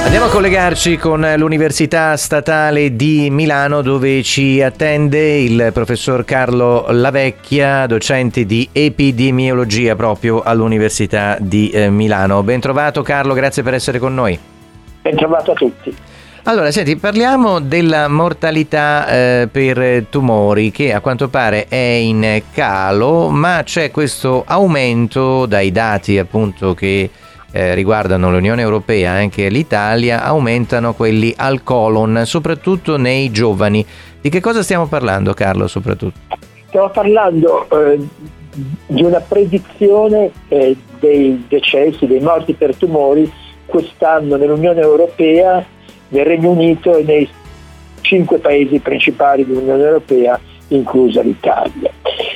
Andiamo a collegarci con l'Università Statale di Milano, dove ci attende il professor Carlo Lavecchia, docente di epidemiologia proprio all'Università di Milano. Ben trovato Carlo, grazie per essere con noi. Ben trovato a tutti. Allora, senti, parliamo della mortalità per tumori, che a quanto pare è in calo, ma c'è questo aumento dai dati appunto che riguardano l'Unione Europea, anche l'Italia, aumentano quelli al colon, soprattutto nei giovani. Di che cosa stiamo parlando, Carlo, soprattutto? Stiamo parlando di una predizione dei decessi, dei morti per tumori quest'anno nell'Unione Europea, nel Regno Unito e nei 5 paesi principali dell'Unione Europea, inclusa l'Italia.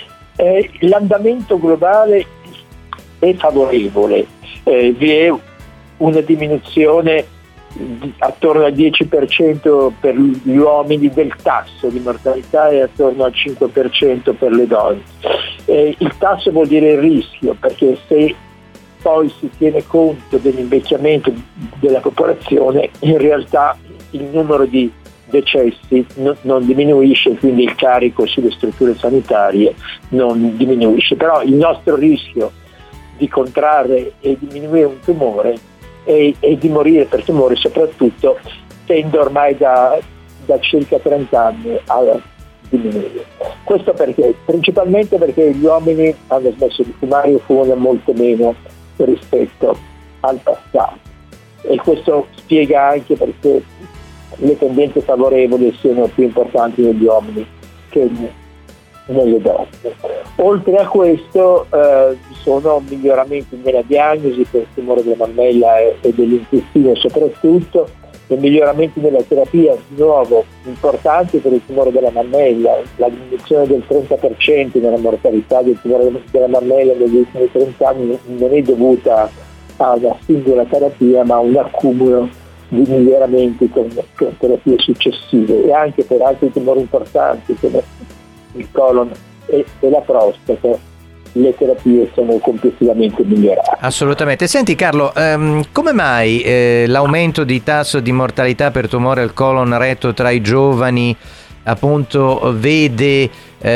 L'andamento globale è favorevole. Vi è una diminuzione attorno al 10% per gli uomini del tasso di mortalità e attorno al 5% per le donne. Il tasso vuol dire il rischio, perché se poi si tiene conto dell'invecchiamento della popolazione, in realtà il numero di decessi non diminuisce, quindi il carico sulle strutture sanitarie non diminuisce. Però il nostro rischio di contrarre e diminuire un tumore e di morire per tumore soprattutto tende ormai da circa 30 anni a diminuire. Questo perché? Principalmente perché gli uomini hanno smesso di fumare o fumano molto meno rispetto al passato, e questo spiega anche perché le tendenze favorevoli siano più importanti negli uomini che nelle donne. Oltre a questo ci sono miglioramenti nella diagnosi per il tumore della mammella e dell'intestino soprattutto, e miglioramenti nella terapia di nuovo importanti per il tumore della mammella. La diminuzione del 30% nella mortalità del tumore della mammella negli ultimi 30 anni non è dovuta a una singola terapia, ma a un accumulo di miglioramenti con terapie successive, e anche per altri tumori importanti come il colon e la prostata le terapie sono complessivamente migliorate. Assolutamente. Senti Carlo, come mai l'aumento di tasso di mortalità per tumore al colon retto tra i giovani appunto vede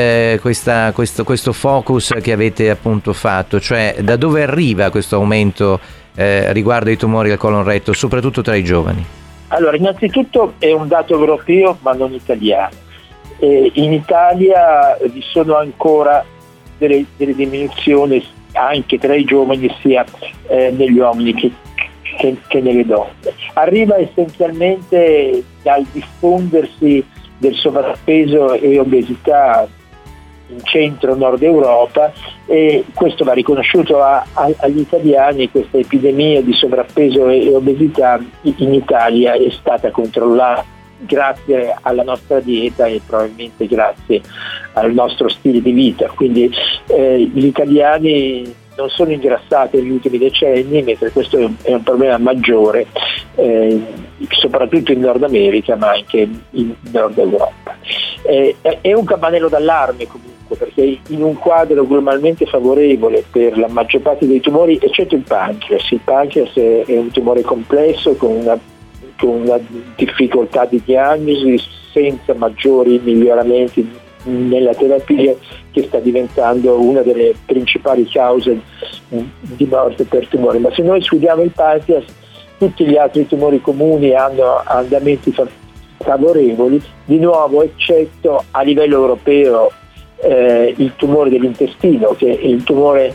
questo focus che avete appunto fatto? Cioè, da dove arriva questo aumento riguardo ai tumori al colon retto, soprattutto tra i giovani? Allora, innanzitutto è un dato europeo ma non italiano. In Italia vi sono ancora delle diminuzioni anche tra i giovani, sia negli uomini che nelle donne. Arriva essenzialmente dal diffondersi del sovrappeso e obesità in centro-nord Europa, e questo va riconosciuto agli italiani. Questa epidemia di sovrappeso e obesità in Italia è stata controllata grazie alla nostra dieta e probabilmente grazie al nostro stile di vita. Quindi gli italiani non sono ingrassati negli ultimi decenni, mentre questo è un problema maggiore soprattutto in Nord America, ma anche in Nord Europa. È un campanello d'allarme comunque, perché in un quadro globalmente favorevole per la maggior parte dei tumori, eccetto il pancreas. Il pancreas è un tumore complesso con una difficoltà di diagnosi, senza maggiori miglioramenti nella terapia, che sta diventando una delle principali cause di morte per tumore. Ma se noi studiamo il pancreas, tutti gli altri tumori comuni hanno andamenti favorevoli, di nuovo eccetto a livello europeo il tumore dell'intestino, che è il tumore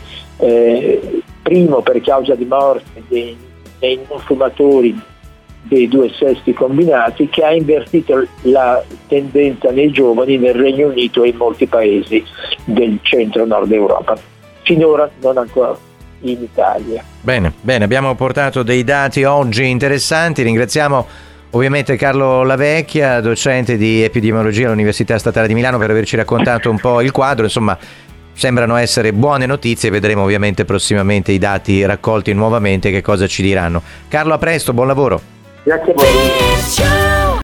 primo per causa di morte dei non fumatori dei due sessi combinati, che ha invertito la tendenza nei giovani nel Regno Unito e in molti paesi del centro-nord Europa. Finora non ancora in Italia. Bene, abbiamo portato dei dati oggi interessanti. Ringraziamo ovviamente Carlo Lavecchia, docente di epidemiologia all'Università Statale di Milano, per averci raccontato un po' il quadro. Insomma, sembrano essere buone notizie, vedremo ovviamente prossimamente i dati raccolti nuovamente che cosa ci diranno. Carlo, a presto, buon lavoro. Grazie a voi.